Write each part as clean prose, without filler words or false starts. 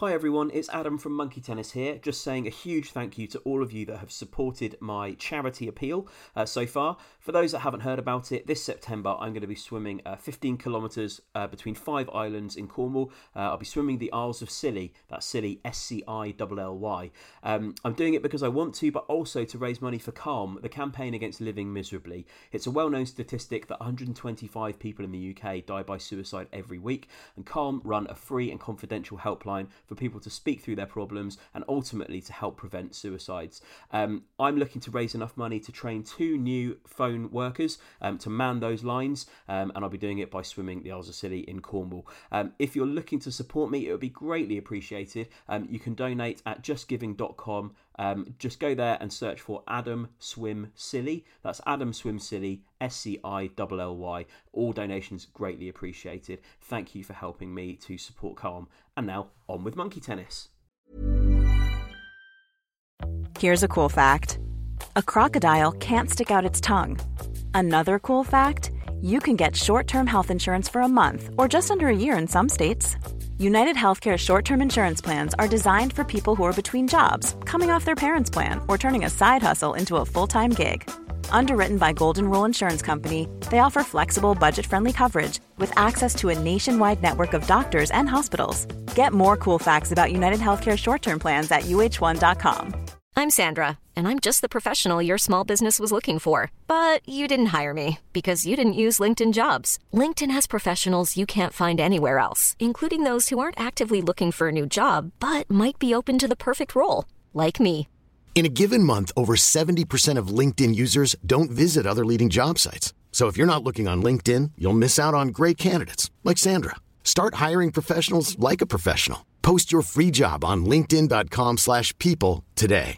Hi everyone, it's Adam from Monkey Tennis here, just saying a huge thank you to all of you that have supported my charity appeal so far. For those that haven't heard about it, this September I'm going to be swimming 15 kilometres between 5 islands in Cornwall. I'll be swimming the Isles of Scilly, that's Scilly, Scilly. I'm doing it because I want to, but also to raise money for Calm, the campaign against living miserably. It's a well-known statistic that 125 people in the UK die by suicide every week, and Calm run a free and confidential helpline for people to speak through their problems and ultimately to help prevent suicides. I'm looking to raise enough money to train 2 new phone workers to man those lines, and I'll be doing it by swimming the Isles of Scilly in Cornwall. If you're looking to support me, it would be greatly appreciated. You can donate at justgiving.com. Just go there and search for Adam Swim Scilly. That's Adam Swim Scilly, Scilly. All donations greatly appreciated. Thank you for helping me to support Calm. And now, on with Monkey Tennis. Here's a cool fact. A crocodile can't stick out its tongue. Another cool fact, you can get short-term health insurance for a month or just under a year in some states. United Healthcare short-term insurance plans are designed for people who are between jobs, coming off their parents' plan, or turning a side hustle into a full-time gig. Underwritten by Golden Rule Insurance Company, they offer flexible, budget-friendly coverage with access to a nationwide network of doctors and hospitals. Get more cool facts about United Healthcare short-term plans at uh1.com. I'm Sandra, and I'm just the professional your small business was looking for. But you didn't hire me because you didn't use LinkedIn Jobs. LinkedIn has professionals you can't find anywhere else, including those who aren't actively looking for a new job, but might be open to the perfect role, like me. In a given month, over 70% of LinkedIn users don't visit other leading job sites. So if you're not looking on LinkedIn, you'll miss out on great candidates like Sandra. Start hiring professionals like a professional. Post your free job on linkedin.com/people today.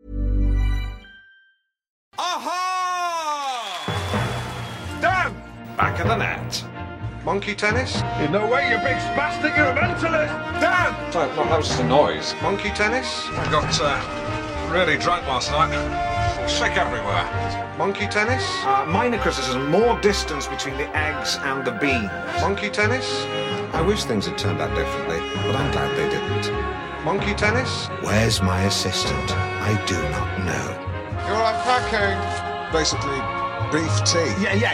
Aha! Dan! Back of the net. Monkey tennis? In no way, you big spastic, you're a mentalist! Dan! Sorry, no, that was just a noise. Monkey tennis? I got really drunk last night. Sick everywhere. Monkey tennis? Minor criticism, more distance between the eggs and the beans. Monkey tennis? I wish things had turned out differently, but I'm glad they didn't. Monkey tennis? Where's my assistant? I do not know. You're unpacking. Basically, beef tea.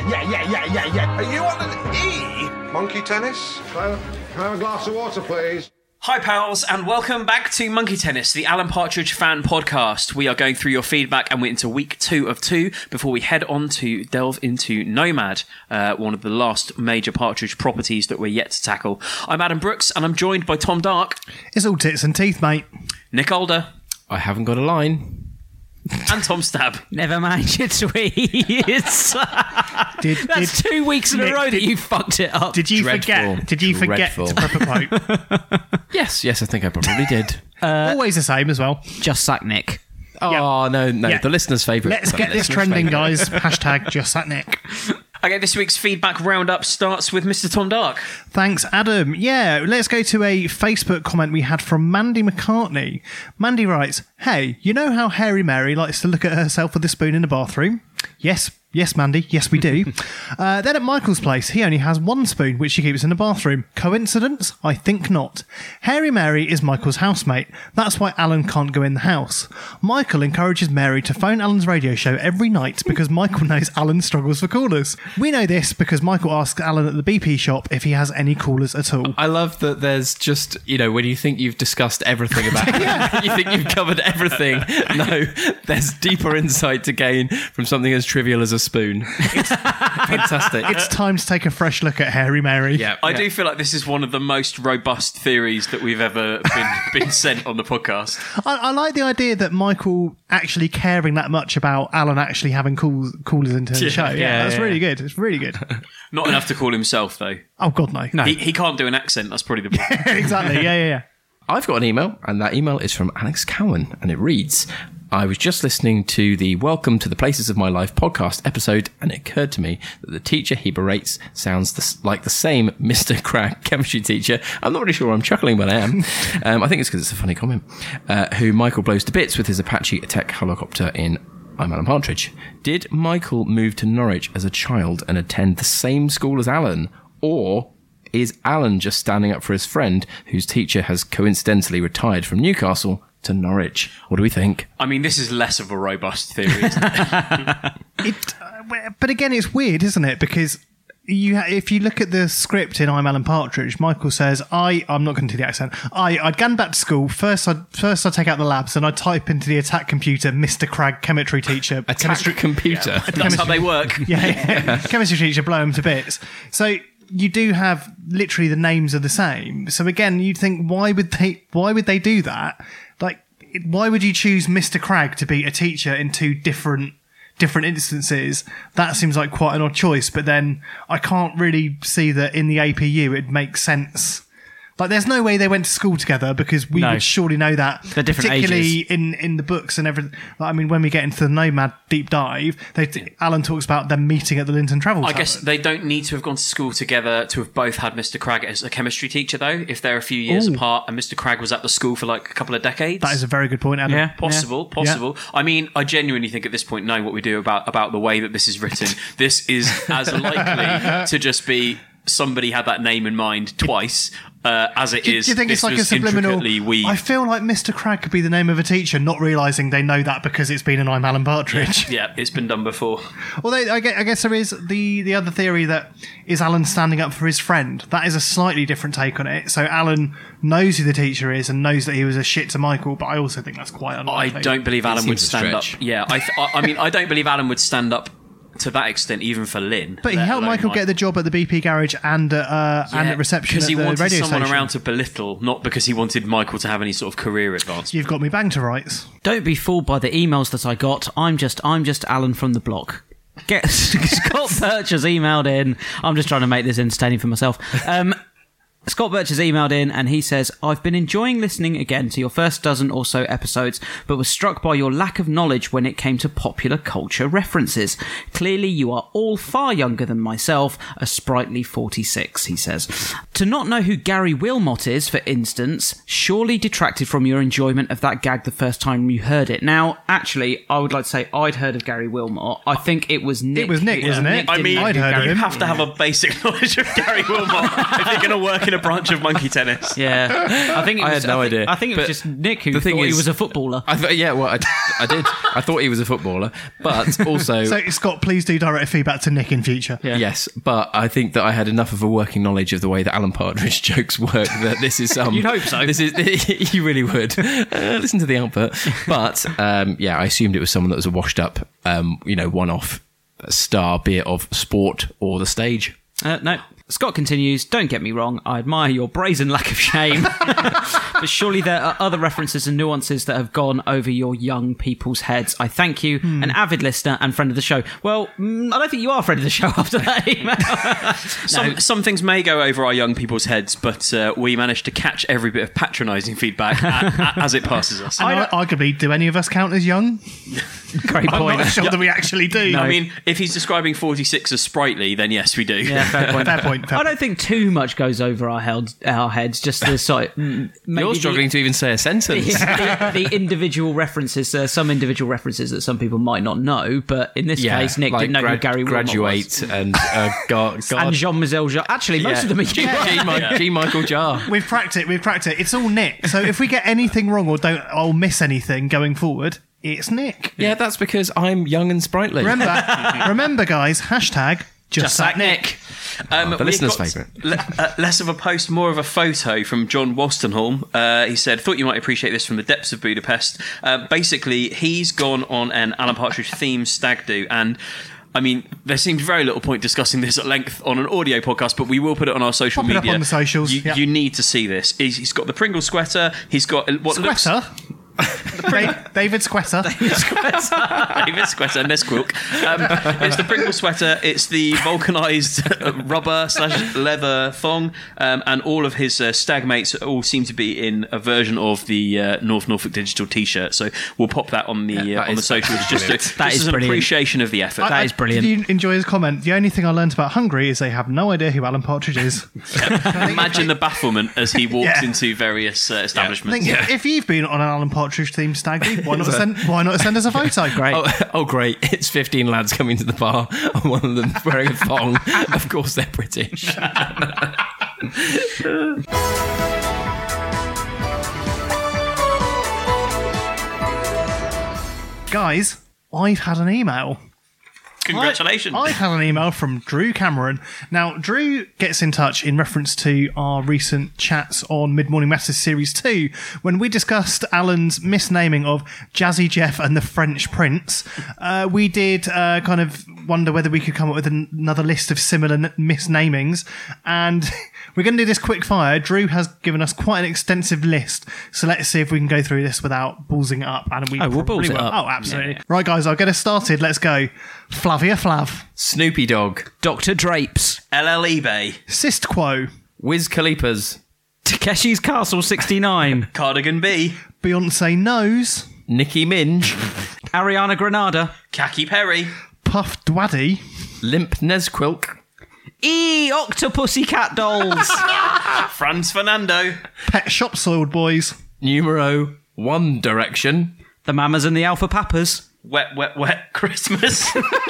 Yeah. Are you on an E? Monkey tennis? Can I have a glass of water, please? Hi pals, and welcome back to Monkey Tennis, the Alan Partridge fan podcast. We are going through your feedback and we're into week 2 of 2 before we head on to delve into Nomad, one of the last major Partridge properties that we're yet to tackle. I'm Adam Brooks and I'm joined by Tom Dark. It's all tits and teeth, mate. Nick Alder. I haven't got a line. And Tom Stab. Never mind your tweets. That's 2 weeks in a row that you fucked it up. Did you forget to prep a quote? Yes, I think I probably did. Always the same as well. Just suck Nick. Oh, no, Yeah. the listener's favourite. Let's get this trending, guys. Hashtag just sack Nick. Okay, this week's feedback roundup starts with Mr. Tom Dark. Thanks, Adam. Yeah, let's go to a Facebook comment we had from Mandy McCartney. Mandy writes, "Hey, you know how Hairy Mary likes to look at herself with a spoon in the bathroom?" Yes, Mandy. Yes, we do. Then at Michael's place, he only has 1 spoon, which he keeps in the bathroom. Coincidence? I think not. Hairy Mary is Michael's housemate. That's why Alan can't go in the house. Michael encourages Mary to phone Alan's radio show every night because Michael knows Alan struggles for callers. We know this because Michael asks Alan at the BP shop if he has any callers at all. I love that there's just, when you think you've discussed everything about it, you think you've covered everything. No, there's deeper insight to gain from something as trivial as a spoon. Fantastic. It's time to take a fresh look at Hairy Mary. Yeah, I do feel like this is one of the most robust theories that we've ever been sent on the podcast. I like the idea that Michael actually caring that much about Alan actually having callers into the show. That's really good. It's really good. Not enough to call himself, though. Oh, God, no. He can't do an accent. That's probably the problem. Exactly. Yeah. I've got an email, and that email is from Alex Cowan, and it reads, I was just listening to the Welcome to the Places of My Life podcast episode, and it occurred to me that the teacher he berates sounds like the same Mr. Cragg chemistry teacher. I'm not really sure I'm chuckling, but I am. I think it's because it's a funny comment. Who Michael blows to bits with his Apache attack helicopter in I'm Alan Partridge. Did Michael move to Norwich as a child and attend the same school as Alan? Or is Alan just standing up for his friend whose teacher has coincidentally retired from Newcastle to Norwich? What do we think? I mean, this is less of a robust theory, isn't it? But again, it's weird, isn't it? Because if you look at the script in I'm Alan Partridge, Michael says, I'm not going to do the accent. I'd gone back to school. First I'd take out the labs and I'd type into the attack computer, Mr. Cragg, chemistry teacher. Computer? Yeah. That's how they work. Yeah. Chemistry teacher, blow him to bits. So you do have literally the names are the same. So again, you'd think, why would they do that? Like, why would you choose Mr. Cragg to be a teacher in two different instances? That seems like quite an odd choice, but then I can't really see that in the APU it makes sense. Like, there's no way they went to school together, because we would surely know that. They're different particularly ages. in the books and everything. Like, I mean, when we get into the Nomad deep dive, Alan talks about them meeting at the Linton Travel Tavern. I guess they don't need to have gone to school together to have both had Mr. Cragg as a chemistry teacher, though, if they're a few years apart and Mr. Cragg was at the school for like a couple of decades. That is a very good point, Adam. Yeah. Possible. Yeah. I mean, I genuinely think at this point, knowing what we do about the way that this is written, this is as likely to just be somebody had that name in mind twice as it is. Do you think it's like a subliminal? I feel like Mr. Cragg could be the name of a teacher, not realising they know that because it's been an I'm Alan Partridge. Yeah, it's been done before. Well, I guess there is the other theory that is Alan standing up for his friend. That is a slightly different take on it. So Alan knows who the teacher is and knows that he was a shit to Michael, but I also think that's quite unlikely. I don't believe Alan would stand up. Yeah, I mean, I don't believe Alan would stand up to that extent, even for Lynn. But he helped Michael get the job at the BP garage and at reception because at he the wanted radio someone station. around to belittle, not because he wanted Michael to have any sort of career advancement. You've got me bang to rights. Don't be fooled by the emails that I got. I'm just Alan from the block. Scott Birch has emailed in. I'm just trying to make this entertaining for myself. Scott Birch has emailed in and he says, I've been enjoying listening again to your first dozen or so episodes, but was struck by your lack of knowledge when it came to popular culture references. Clearly you are all far younger than myself, a sprightly 46, he says. To not know who Gary Wilmot is, for instance, surely detracted from your enjoyment of that gag the first time you heard it. Now, actually, I would like to say I'd heard of Gary Wilmot. I think it was Nick. It was Nick, wasn't it? I mean, I'd heard of him. You have to have a basic knowledge of Gary Wilmot if you're going to work in a branch of monkey tennis. Yeah, I think it was, I had no idea. I think it was just Nick who thought he was a footballer. I did. I thought he was a footballer, but also. So Scott, please do direct feedback to Nick in future. Yeah. Yes, but I think that I had enough of a working knowledge of the way that Alan Partridge jokes work that this is You'd hope so. This is you really would listen to the output. But yeah, I assumed it was someone that was a washed up, one-off star, be it of sport or the stage. No. Scott continues, don't get me wrong, I admire your brazen lack of shame, but surely there are other references and nuances that have gone over your young people's heads. I thank you, an avid listener and friend of the show. Well, I don't think you are a friend of the show after that email. Some things may go over our young people's heads, but we managed to catch every bit of patronising feedback as it passes us. Arguably, do any of us count as young? Great point. I'm not sure that we actually do. No. I mean, if he's describing 46 as sprightly, then yes, we do. Yeah, fair point. Fair point. I don't think too much goes over our heads. Just the sort. You're struggling to even say a sentence. The individual references. Some individual references that some people might not know, but in this case, Nick didn't know who Gary Wilmot was. And God. And Jean-Michel Jarre. Actually, most of them are G. Michael Jarre. We've cracked it. It's all Nick. So if we get anything wrong or miss anything going forward, it's Nick. Yeah, that's because I'm young and sprightly. Remember, guys. Hashtag Just That Nick. The listener's favourite. Less of a post, more of a photo from John Wolstenholme. He said, thought you might appreciate this from the depths of Budapest. Basically, he's gone on an Alan Partridge themed stag do, and I mean, there seems very little point discussing this at length on an audio podcast, but we will put it on our social media. Pop it up on the socials. You need to see this. He's got the Pringle sweater. He's got what Squatter? David Squatter. David Squatter, Nesquik. It's the Pringle sweater, it's the vulcanised rubber/leather thong, and all of his stag mates all seem to be in a version of the North Norfolk Digital t-shirt, so we'll pop that on the socials just as an appreciation of the effort. That is brilliant. Did you enjoy his comment? The only thing I learned about Hungary is they have no idea who Alan Partridge is. Imagine the bafflement as he walks into various establishments. If you've been on an Alan Partridge themed stag do, why not send us a photo? Great. Oh, great. It's 15 lads coming to the bar and one of them wearing a thong. Of course they're British. Guys, I've had an email. Congratulations. I've had an email from Drew Cameron. Now, Drew gets in touch in reference to our recent chats on Mid Morning Matters Series 2 when we discussed Alan's misnaming of Jazzy Jeff and the French Prince. We did kind of wonder whether we could come up with another list of similar misnamings, and we're going to do this quick fire. Drew has given us quite an extensive list, so let's see if we can go through this without ballsing it up. And we'll balls it up. Oh, absolutely. Yeah. Right, guys, I'll get us started. Let's go. Flavia Flav. Snoopy Dog. Dr. Drapes. LL eBay. Sist Quo. Wiz Khalifa's. Takeshi's Castle 69. Cardigan B. Beyonce Knows. Nicki Minj. Ariana Granada. Khaki Perry. Puff Dwaddy. Limp Nezquilk. Octopussy Cat Dolls. Franz Fernando. Pet Shop Soiled Boys. Numero One Direction. The Mamas and the Alpha Papas. Wet, wet, wet Christmas.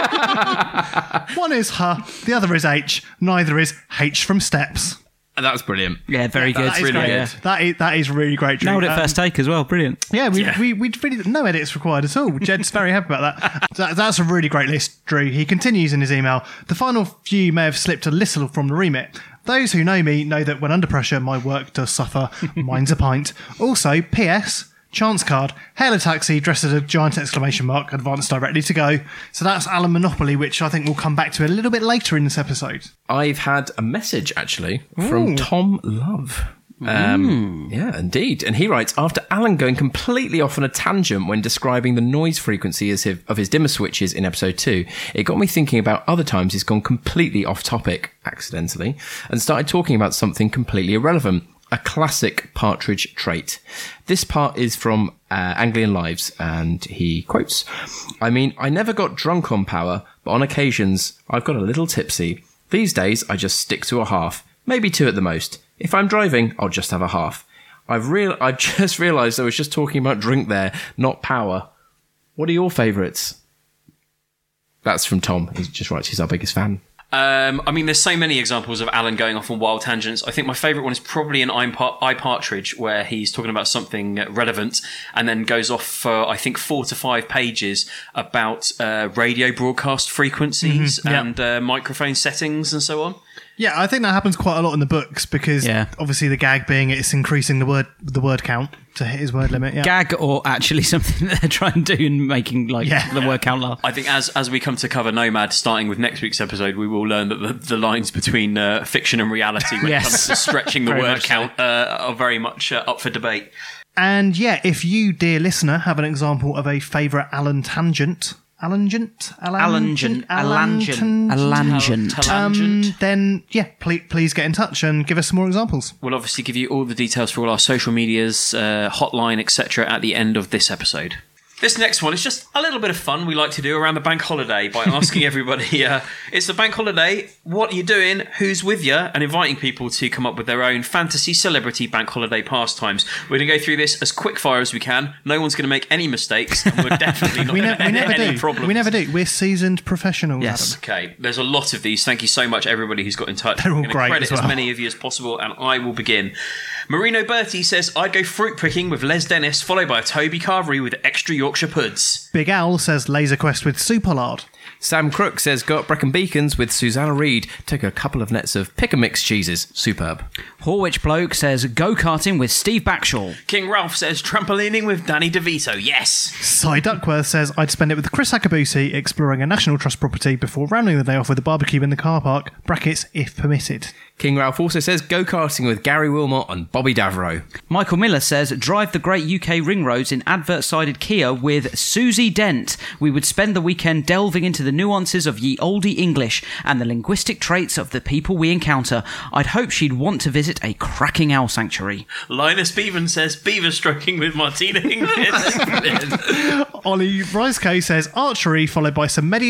One is H, the other is H, neither is H from Steps. That's brilliant. Yeah, very good. That is really great. good. That is really great, Drew. Nailed it first take as well. Brilliant. Yeah, we really, no edits required at all. Jed's very happy about that. That's a really great list, Drew. He continues in his email. The final few may have slipped a little from the remit. Those who know me know that when under pressure, my work does suffer. Mine's a pint. Also, P.S., chance card, hail a taxi, dressed as a giant exclamation mark, advance directly to go. So that's Alan Monopoly, which I think we'll come back to a little bit later in this episode. I've had a message, actually, from Tom Love. Yeah, indeed. And he writes, after Alan going completely off on a tangent when describing the noise frequency of his dimmer switches in episode 2, it got me thinking about other times he's gone completely off topic, accidentally, and started talking about something completely irrelevant. A classic Partridge trait. This part is from Anglian Lives, and he quotes, I mean, I never got drunk on power, but on occasions, I've got a little tipsy. These days, I just stick to a half, maybe 2 at the most. If I'm driving, I'll just have a half. I've just realised I was just talking about drink there, not power. What are your favourites? That's from Tom. He just writes he's our biggest fan. I mean, there's so many examples of Alan going off on wild tangents. I think my favourite one is probably in iPartridge, where he's talking about something relevant and then goes off for, I think, 4 to 5 pages about radio broadcast frequencies and microphone settings and so on. Yeah, I think that happens quite a lot in the books because obviously the gag being it's increasing the word count to hit his word limit. Yeah. Gag or actually something that they're trying to do and making the word count laugh. I think as we come to cover Nomad, starting with next week's episode, we will learn that the lines between fiction and reality when it comes to stretching the word count are very much up for debate. And yeah, if you, dear listener, have an example of a favourite Alan tangent, then please get in touch and give us some more examples. We'll obviously give you all the details for all our social medias, hotline, etc. at the end of this episode. This next one is just a little bit of fun we like to do around the bank holiday by asking everybody, it's the bank holiday, what are you doing, who's with you, and inviting people to come up with their own fantasy celebrity bank holiday pastimes. We're going to go through this as quick fire as we can. No one's going to make any mistakes, and we're definitely not going to have any problems. We never do. We're seasoned professionals, Yes. Adam. Okay, there's a lot of these. Thank you so much, everybody who's got in touch. They're all great credit as well. as many of you as possible, and I will begin. Marino Bertie says, I'd go fruit picking with Les Dennis, followed by a Toby Carvery with extra Yorkshire puds. Big Owl says Laser Quest with Superlard. Sam Crook says, go up Brecon Beacons with Susanna Reid. Take a couple of nets of pick-and-mix cheeses. Superb. Horwich Bloke says, go-karting with Steve Backshall. King Ralph says, trampolining with Danny DeVito. Yes. Cy Duckworth says, I'd spend it with Chris Akabusi exploring a National Trust property before rounding the day off with a barbecue in the car park. Brackets, if permitted. King Ralph also says, go-karting with Gary Wilmot and Bobby Davro. Michael Miller says, drive the great UK ring roads in advert-sided Kia with Susie Dent. We would spend the weekend delving into the nuances of ye olde English and the linguistic traits of the people we encounter. I'd hope she'd want to visit a cracking owl sanctuary. Linus Beavan says, beaver stroking with Martina Hingis. Ollie Riceco says, archery followed by some medieval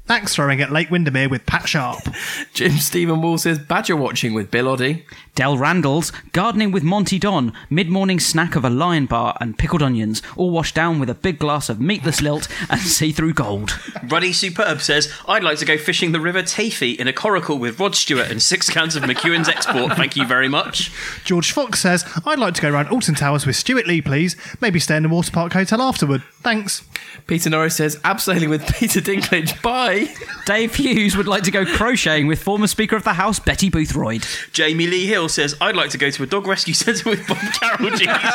Axe throwing at Lake Windermere with Pat Sharp. Jim Stephen Wall says badger watching with Bill Oddie. Del Randall's gardening with Monty Don, mid-morning snack of a Lion bar and pickled onions, all washed down with a big glass of meatless lilt and see-through gold. Ruddy Superb says, I'd like to go fishing the River Tafy in a coracle with Rod Stewart and 6 cans of McEwen's Export. Thank you very much. George Fox says, I'd like to go around Alton Towers with Stuart Lee, please. Maybe stay in the Water Park Hotel afterward. Thanks. Peter Norris says, abseiling with Peter Dinklage. Bye. Dave Hughes would like to go crocheting with former Speaker of the House, Betty Boothroyd. Jamie Lee Hill says, I'd like to go to a dog rescue centre with Bob Carroll.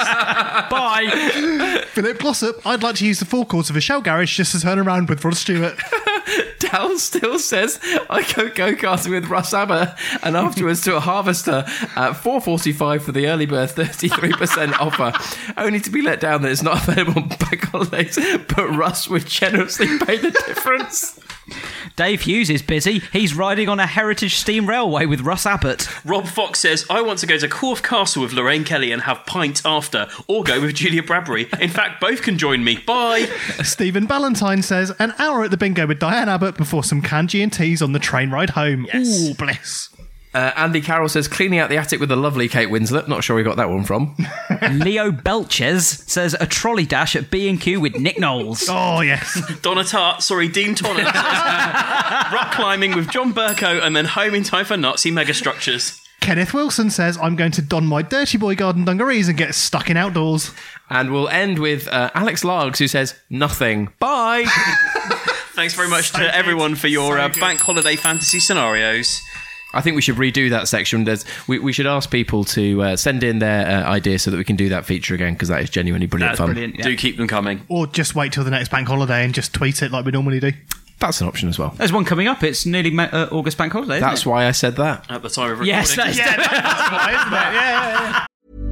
Bye. Philip Glossop, I'd like to use the forecourts of a Shell garage just to turn around with Rod Stewart. Dal still says, I go go-karting with Russ Aber and afterwards to a harvester at 4:45 for the early bird 33% offer, only to be let down that it's not available on bank holidays, but Russ would generously pay the difference. Dave Hughes is busy. He's riding on a heritage steam railway with Russ Abbott. Rob Fox says, I want to go to Corfe Castle with Lorraine Kelly and have pint after, or go with Julia Bradbury. In fact, both can join me. Bye. Stephen Ballantyne says, an hour at the bingo with Diane Abbott before some canned G&Ts on the train ride home. Yes. Ooh, bliss. Andy Carroll says, cleaning out the attic with the lovely Kate Winslet. Not sure we got that one from. Leo Belches says, a trolley dash at B&Q with Nick Knowles. Oh, yes. Dean Tonner says, rock climbing with John Burko and then home in time for Nazi megastructures. Kenneth Wilson says, I'm going to don my Dirty Boy Garden dungarees and get stuck in outdoors. And we'll end with Alex Largs, who says, nothing. Bye. Thanks very much to everyone for your bank holiday fantasy scenarios. I think we should redo that section. We should ask people to send in their ideas so that we can do that feature again, because that is genuinely brilliant fun. Brilliant, yeah. Do keep them coming. Or just wait till the next bank holiday and just tweet it like we normally do. That's an option as well. There's one coming up. It's nearly August bank holiday, isn't That's why I said that. At the time of recording. Yes, that's why, isn't it? Yeah.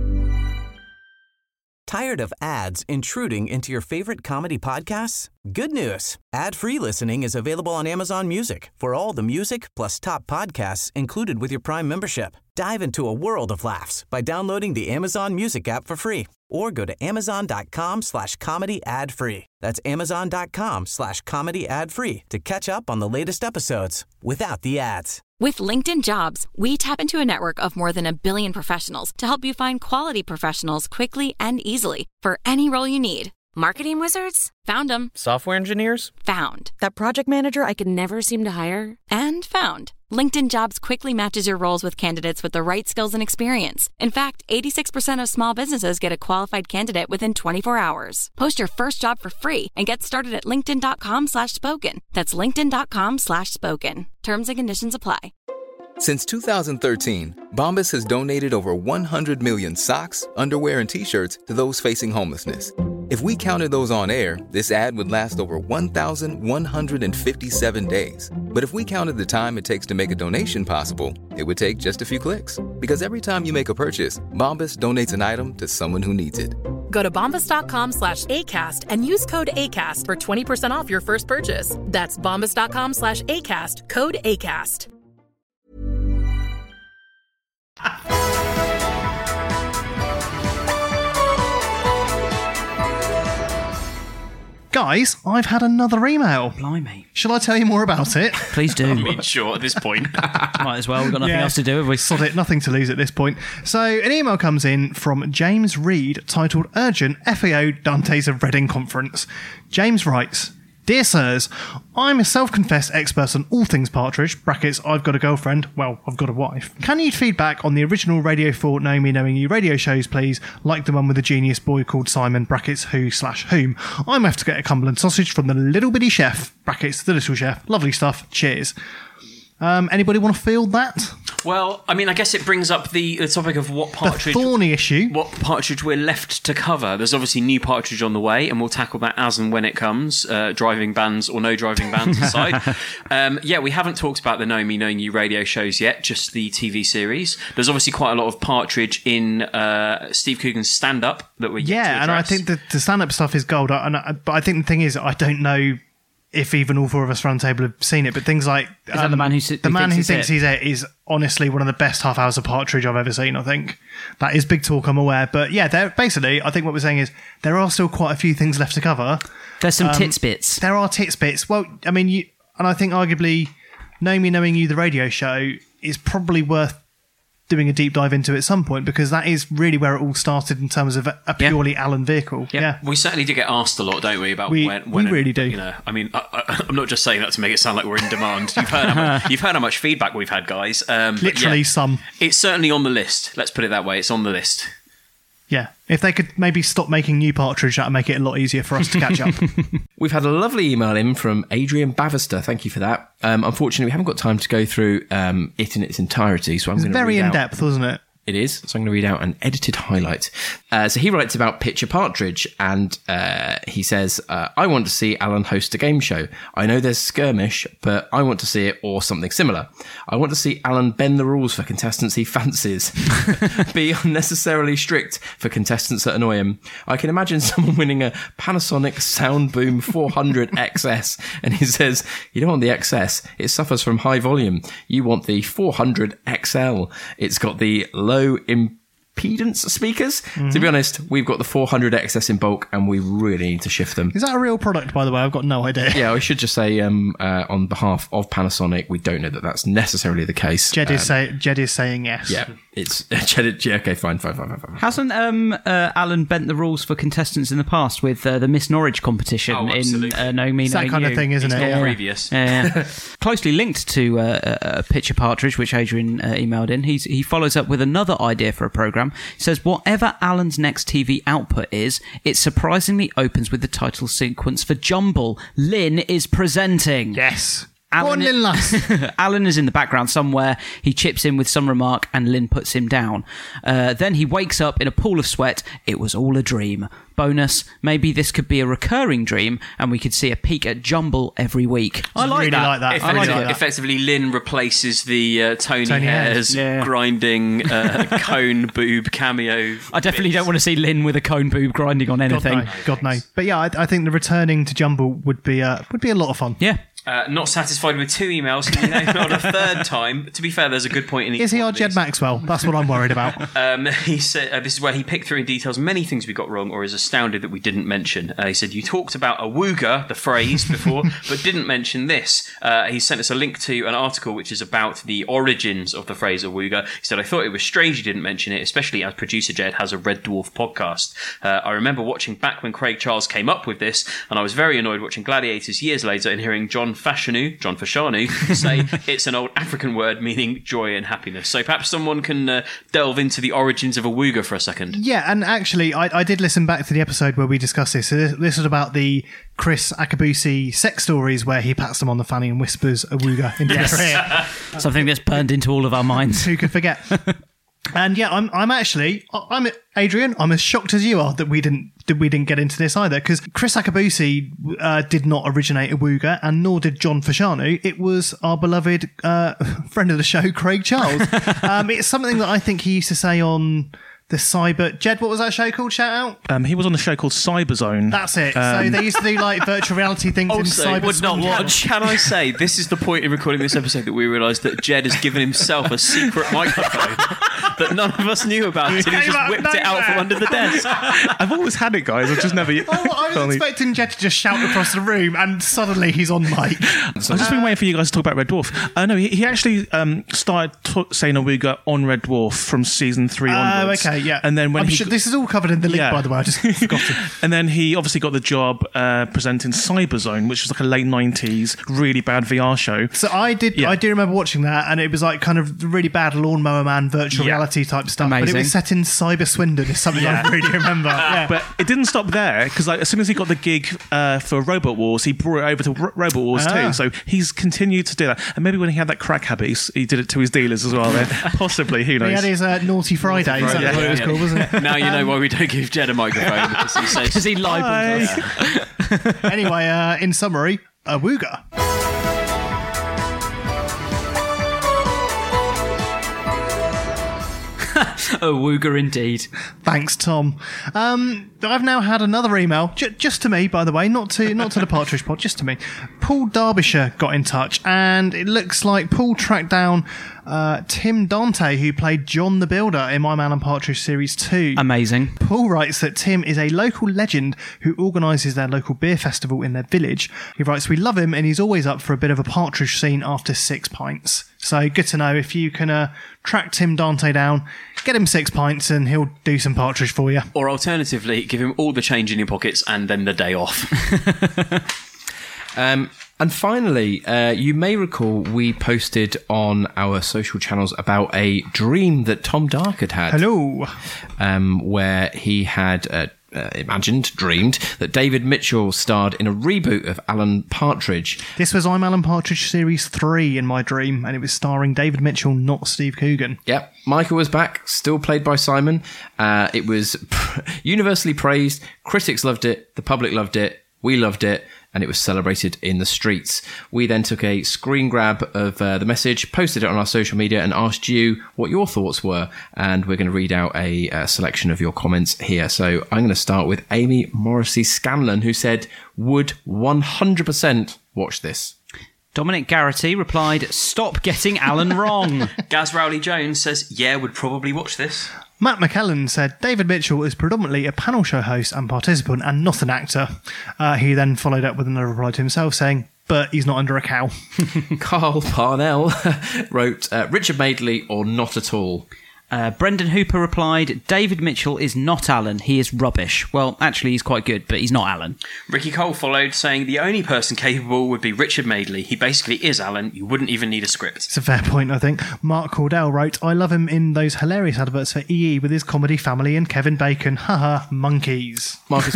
Tired of ads intruding into your favorite comedy podcasts? Good news. Ad-free listening is available on Amazon Music for all the music plus top podcasts included with your Prime membership. Dive into a world of laughs by downloading the Amazon Music app for free or go to amazon.com/comedy ad-free. That's amazon.com/comedy ad-free to catch up on the latest episodes without the ads. With LinkedIn Jobs, we tap into a network of more than 1 billion professionals to help you find quality professionals quickly and easily for any role you need. Marketing wizards? Found them. Software engineers? Found. That project manager I could never seem to hire? And found. LinkedIn Jobs quickly matches your roles with candidates with the right skills and experience. In fact, 86% of small businesses get a qualified candidate within 24 hours. Post your first job for free and get started at linkedin.com/spoken. That's linkedin.com/spoken. Terms and conditions apply. Since 2013, Bombas has donated over 100 million socks, underwear, and T-shirts to those facing homelessness. If we counted those on air, this ad would last over 1,157 days. But if we counted the time it takes to make a donation possible, it would take just a few clicks. Because every time you make a purchase, Bombas donates an item to someone who needs it. Go to bombas.com/ACAST and use code ACAST for 20% off your first purchase. That's bombas.com/ACAST, code ACAST. Guys, I've had another email. Blimey. Shall I tell you more about it? Please do. I mean, sure, at this point. Might as well. We've got nothing else to do, have we? Sod it, nothing to lose at this point. So, an email comes in from James Reed titled Urgent FAO Dantes of Reading Conference. James writes, Dear Sirs, I'm a self-confessed expert on all things Partridge, brackets, I've got a girlfriend, well, I've got a wife. Can you feedback on the original Radio 4 Knowing Me Knowing You radio shows, please, like the one with the genius boy called Simon, brackets, who/whom? I'm have to get a Cumberland sausage from the little bitty chef, brackets, the little chef. Lovely stuff, cheers. Anybody want to field that? Well, I mean, I guess it brings up the topic of what Partridge... The thorny issue. What Partridge we're left to cover. There's obviously new Partridge on the way, and we'll tackle that as and when it comes, driving bans or no driving bans aside. We haven't talked about the Knowing Me, Knowing You radio shows yet, just the TV series. There's obviously quite a lot of Partridge in Steve Coogan's stand-up that we're yet to address. And I think the stand-up stuff is gold. But I think the thing is, I don't know if even all four of us around the table have seen it, but things like... Is that the man who thinks he's it is honestly one of the best half hours of Partridge I've ever seen, I think. That is big talk, I'm aware. But yeah, basically, I think what we're saying is there are still quite a few things left to cover. There's some tits bits. There are tits bits. Well, I mean, I think arguably, knowing you, the radio show, is probably worth doing a deep dive into at some point, because that is really where it all started in terms of a purely Alan vehicle. Yeah. We certainly do get asked a lot, don't we, about we when really do. You know, I mean, I'm not just saying that to make it sound like we're in demand. You've heard how much feedback we've had, guys. Literally some. It's certainly on the list. Let's put it that way. It's on the list. Yeah, if they could maybe stop making new Partridge, that would make it a lot easier for us to catch up. We've had a lovely email in from Adrian Bavister. Thank you for that. Unfortunately, we haven't got time to go through it in its entirety, so I'm going to very read out. in-depth, wasn't it? It is, so I'm going to read out an edited highlight. So he writes about Pitcher Partridge, and he says, I want to see Alan host a game show. I know there's skirmish, but I want to see it, or something similar. I want to see Alan bend the rules for contestants he fancies, be unnecessarily strict for contestants that annoy him. I can imagine someone winning a Panasonic Soundboom 400 XS, and he says, you don't want the XS, it suffers from high volume. You want the 400 XL. It's got the low impedance speakers. To be honest, we've got the 400 XS in bulk, and we really need to shift them. Is that a real product, by the way? I've got no idea. Yeah, I should just say on behalf of Panasonic, we don't know that that's necessarily the case. Jed is saying yes. Yeah, it's Jed. Yeah, okay, fine. Hasn't Alan bent the rules for contestants in the past with the Miss Norwich competition in Know Me, It's that Know kind You? of thing, isn't it? Not previous. Closely linked to Pitcher Partridge, which Adrian emailed in. He follows up with another idea for a programme. He says, whatever Alan's next TV output is, it surprisingly opens with the title sequence for Jumble. Lynn is presenting. Yes. Alan is in the background somewhere. He chips in with some remark and Lynn puts him down. Then he wakes up in a pool of sweat. It was all a dream. Bonus, maybe this could be a recurring dream and we could see a peek at Jumble every week. I like that. Effectively, Lynn replaces the Tony Hares grinding cone boob cameo. I definitely don't want to see Lynn with a cone boob grinding on anything. God no. But yeah, I think the returning to Jumble would be a lot of fun. Yeah. Not satisfied with 2 emails, he emailed a third time. To be fair, there's a good point in each. Is he our Jed Maxwell? That's what I'm worried about. He said this is where he picked through in details many things we got wrong, or is astounded that we didn't mention. He said, you talked about awooga, the phrase, before, but didn't mention this. He sent us a link to an article which is about the origins of the phrase awooga. He said, I thought it was strange you didn't mention it, especially as producer Jed has a Red Dwarf podcast. I remember watching back when Craig Charles came up with this, and I was very annoyed watching Gladiators years later and hearing John Fashanu say it's an old African word meaning joy and happiness. So perhaps someone can delve into the origins of awooga for a second. Yeah, and actually I did listen back to the episode where we discussed this. So this was about the Chris Akabusi sex stories where he pats them on the fanny and whispers awooga into their ear. Something that's burned into all of our minds. Who could forget? And yeah, I'm Adrian. I'm as shocked as you are that we didn't get into this either, because Chris Akabusi did not originate awooga, and nor did John Fashanu. It was our beloved friend of the show, Craig Charles. It's something that I think he used to say on the Cyber... Jed, what was that show called? Shout out? He was on a show called Cyberzone. That's it. So they used to do like virtual reality things in cyber. Would not watch. Can I say, this is the point in recording this episode that we realised that Jed has given himself a secret microphone that none of us knew about until he just whipped it out from under the desk. I've always had it, guys. I've just never... I was expecting Jed to just shout across the room, and suddenly he's on mic. I've just been waiting for you guys to talk about Red Dwarf. No, he actually started saying awooga on Red Dwarf from season 3 onwards. Okay, yeah. And then when this is all covered in the link, by the way. I just forgot it. And then he obviously got the job presenting Cyberzone, which was like a late 90s, really bad VR show. So I do remember watching that, and it was like kind of really bad Lawnmower Man virtual reality type stuff. Amazing. But it was set in Cyber Swindon, is something I really remember. But it didn't stop there, because like, as soon as he got the gig for Robot Wars, he brought it over to Robot Wars too. So he's continued to do that. And maybe when he had that crack habit, he did it to his dealers as well. Then possibly, who knows? He had his Naughty Fridays. That's what it was called, wasn't it? Now you know why we don't give Jed a microphone, because he libels us. Anyway, in summary, awooga. Awooga indeed. Thanks, Tom. I've now had another email, just to me, by the way, not to the Partridge Pod, just to me. Paul Derbyshire got in touch, and it looks like Paul tracked down Tim Dante, who played John the Builder in I'm Alan Partridge Series 2. Amazing. Paul writes that Tim is a local legend who organises their local beer festival in their village. He writes, we love him and he's always up for a bit of a Partridge scene after 6 pints. So good to know. If you can track Tim Dante down, get him 6 pints and he'll do some Partridge for you. Or alternatively, give him all the change in your pockets and then the day off. And finally, you may recall we posted on our social channels about a dream that Tom Dark had had. Hello. Where he had dreamed that David Mitchell starred in a reboot of Alan Partridge. This was I'm Alan Partridge Series 3 in my dream, and it was starring David Mitchell, not Steve Coogan. Yep. Michael was back, still played by Simon. It was universally praised. Critics loved it. The public loved it. We loved it. And it was celebrated in the streets. We then took a screen grab of the message, posted it on our social media, and asked you what your thoughts were. And we're going to read out a selection of your comments here. So I'm going to start with Amy Morrissey Scanlon, who said, would 100% watch this. Dominic Garrity replied, stop getting Alan wrong. Gaz Rowley-Jones says, yeah, would probably watch this. Matt McKellen said, David Mitchell is predominantly a panel show host and participant and not an actor. He then followed up with another reply to himself saying, but he's not under a cow. Carl Parnell wrote, Richard Madeley or not at all. Brendan Hooper replied, David Mitchell is not Alan, he is rubbish. Well, actually, he's quite good, but he's not Alan. Ricky Cole followed, saying the only person capable would be Richard Madeley. He basically is Alan. You wouldn't even need a script. It's a fair point, I think. Mark Cordell wrote, I love him in those hilarious adverts for EE with his comedy family and Kevin Bacon. Haha, monkeys. Marcus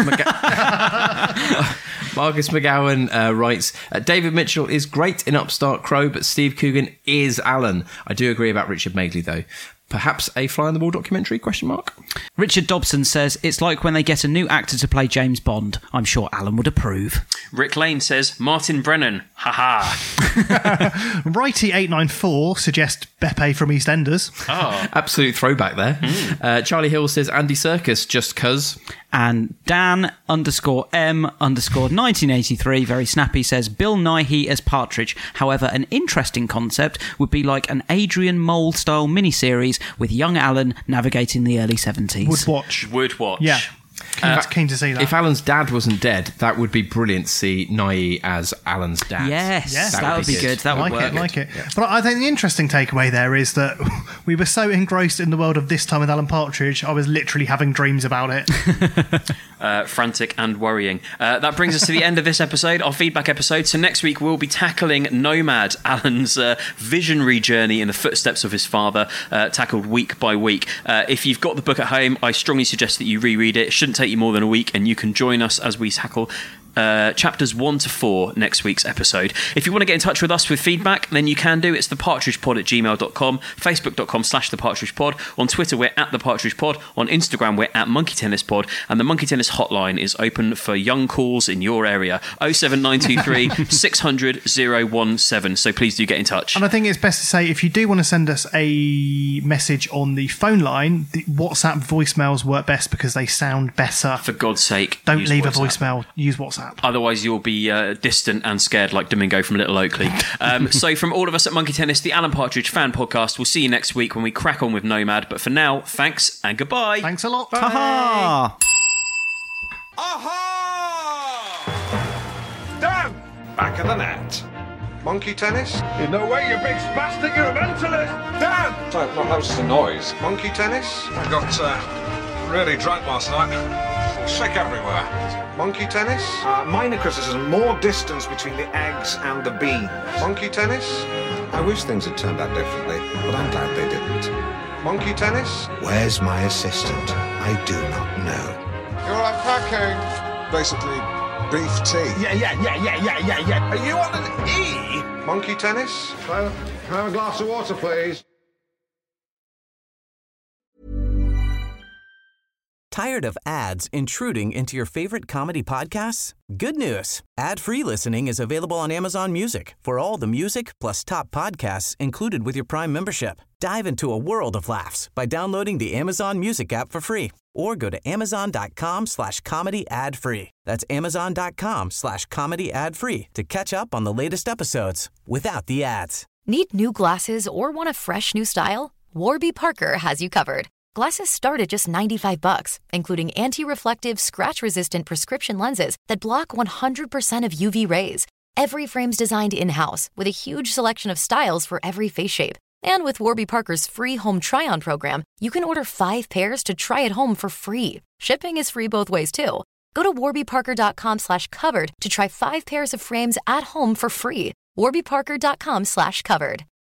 McGowan writes, David Mitchell is great in Upstart Crow, but Steve Coogan is Alan. I do agree about Richard Madeley, though. Perhaps a fly-on-the-wall documentary, question mark? Richard Dobson says, it's like when they get a new actor to play James Bond. I'm sure Alan would approve. Rick Lane says, Martin Brennan. Ha-ha. Righty894 suggests Beppe from EastEnders. Oh. Absolute throwback there. Charlie Hill says, Andy Serkis, just cuz. And Dan_M_1983, very snappy, says, Bill Nighy as Partridge. However, an interesting concept would be like an Adrian Mole-style miniseries with young Alan navigating the early 70s. Would watch. Yeah. Keen to see that. If Alan's dad wasn't dead, that would be brilliant to see Nighy as Alan's dad. Yes, that would be good. That would work. Like it. Yeah. But I think the interesting takeaway there is that we were so engrossed in the world of This Time with Alan Partridge, I was literally having dreams about it. Frantic and worrying. That brings us to the end of this episode, our feedback episode. So next week we'll be tackling Nomad, Alan's visionary journey in the footsteps of his father, tackled week by week. If you've got the book at home, I strongly suggest that you reread it. It shouldn't take you more than a week, and you can join us as we tackle chapters 1 to 4 next week's episode. If you want to get in touch with us with feedback, then you can do. It's thepartridgepod@gmail.com, facebook.com/thepartridgepod. On Twitter, we're @thepartridgepod. On Instagram, we're @monkeytennispod. And the Monkey Tennis hotline is open for young calls in your area, 07923 600 017. So please do get in touch. And I think it's best to say, if you do want to send us a message on the phone line, the WhatsApp voicemails work best because they sound better. For God's sake, don't leave a voicemail. Use WhatsApp. Otherwise, you'll be distant and scared like Domingo from Little Oakley. So from all of us at Monkey Tennis, the Alan Partridge Fan Podcast, we'll see you next week when we crack on with Nomad. But for now, thanks and goodbye. Thanks a lot. Bye. Ha-ha! Aha! Dan! Back of the net. Monkey tennis? In no way, you big spastic, you're a mentalist! Dan! Sorry, what was the noise? Monkey tennis? I got really drunk last night. Sick everywhere. Monkey tennis? Minor criticism, more distance between the eggs and the beans. Monkey tennis? I wish things had turned out differently, but I'm glad they didn't. Monkey tennis? Where's my assistant? I do not know. You're unpacking. Basically, beef tea. Yeah. Are you on an E? Monkey tennis? Can I have a glass of water, please? Tired of ads intruding into your favorite comedy podcasts? Good news. Ad-free listening is available on Amazon Music for all the music plus top podcasts included with your Prime membership. Dive into a world of laughs by downloading the Amazon Music app for free or go to amazon.com/comedy ad-free. That's amazon.com/comedy ad-free to catch up on the latest episodes without the ads. Need new glasses or want a fresh new style? Warby Parker has you covered. Glasses start at just $95, including anti-reflective, scratch-resistant prescription lenses that block 100% of UV rays. Every frame's designed in-house with a huge selection of styles for every face shape. And with Warby Parker's free home try-on program, you can order 5 pairs to try at home for free. Shipping is free both ways, too. Go to warbyparker.com/covered to try 5 pairs of frames at home for free. warbyparker.com/covered.